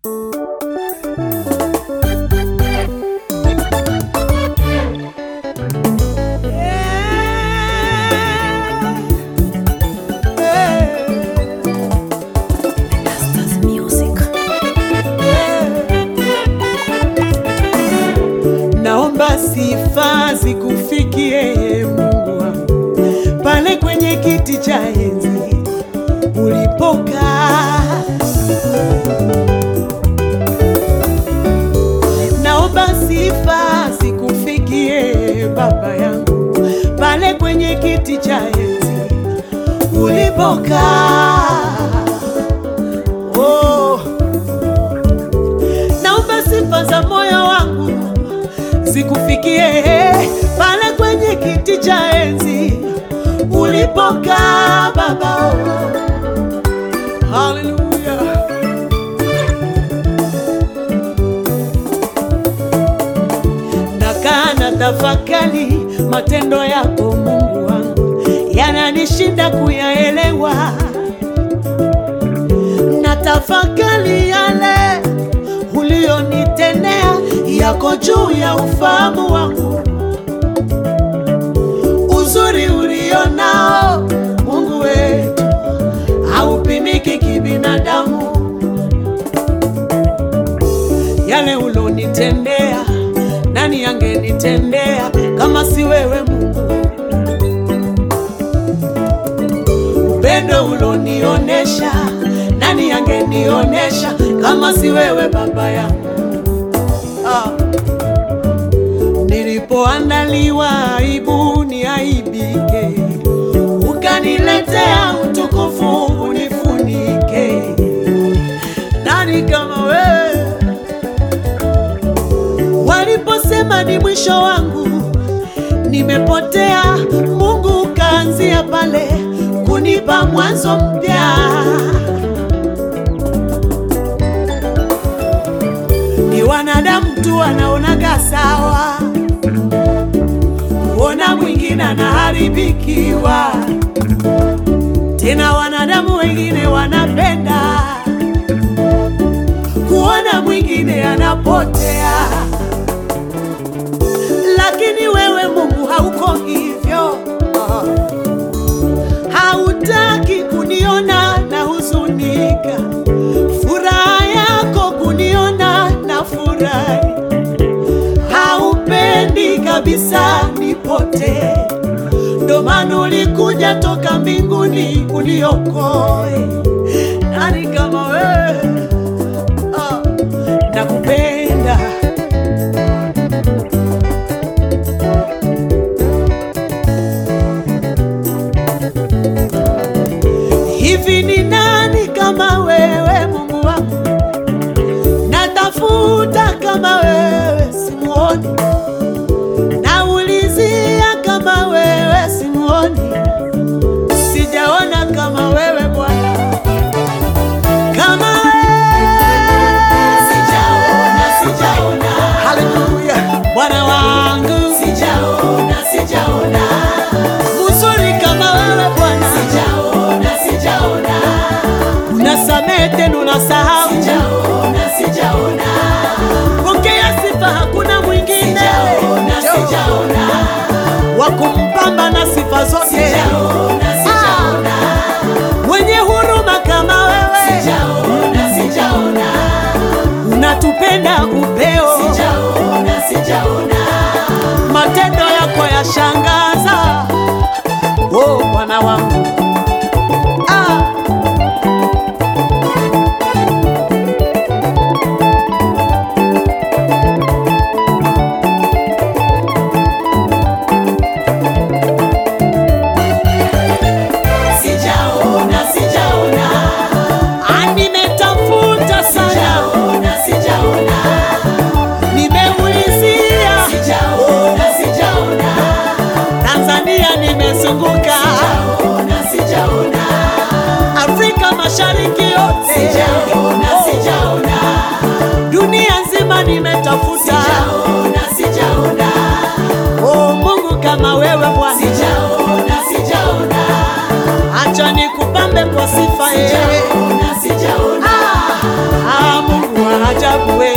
Sifa zikufikie Mungu wangu, pale kwenye kiti cha enzi ulipokaa. Naomba sifa zikufikie Baba yangu, pale kwenye kiti cha enzi ulipokaa. Oh, naomba sifa za moyo wangu zikufikie pale kwenye kiti cha enzi ulipokaa Baba. Haleluya. Nakaa na tafakari matendo yako Mungu wangu, yananishinda kuyaelewa. Na tafakari yale ulionitendea yako juu ya ufahamu wangu. Uzuri ulionao Mungu wetu haupimiki kibinadamu. Yale ulonitendea, nani angenitendea kama si wewe Mungu? Upendo ulonionesha, nani angenionesha kama si wewe Baba yangu? Nilipoandaliwa aibu niaibike, ukaniletea utukufu unifunike. Nani kama wewe? Waliposema ni mwisho wangu, nimepotea, Mungu ukaanzia pale kunipa mwanzo mpya. Ni wanadamu tu wanaonaga sawa, kuona mwingine anaharibikiwa. Tena wanadamu wengine wanapenda kuona mwingine anapotea. Lakini wewe Mungu hauko hivyo. Hautaki kuniona na huzunika, furaha yako kuniona na furahi. Haupendi kabisa nipotee, ndo maana ulikuja toka mbinguni uniokoe. Nani kama wewe? Nakupenda. Hivi ni nani kama wewe Mungu wangu? Natafuta kama wewe simuoni, naulizia kama wewe simuoni. Sijaona kama wewe Bwana, kama sijaona. Haleluya. Bwana wangu sijaona. Mzuri kama wewe Bwana, sijaona. Unasamehe tena unasahau, sijaona. Pokea sifa, hakuna mwingine sijaona wakumpamba na sifa zote. Sijaona. Mwenye huruma kama wewe, sijaona. Unatupenda upeo, sijaona. Matendo yako yashangaza, oh Bwana wangu. Nimetafuta sana, sijaona. Nimeulizia, sijaona. Tanzania nimezunguka, sijaona. ajabu we.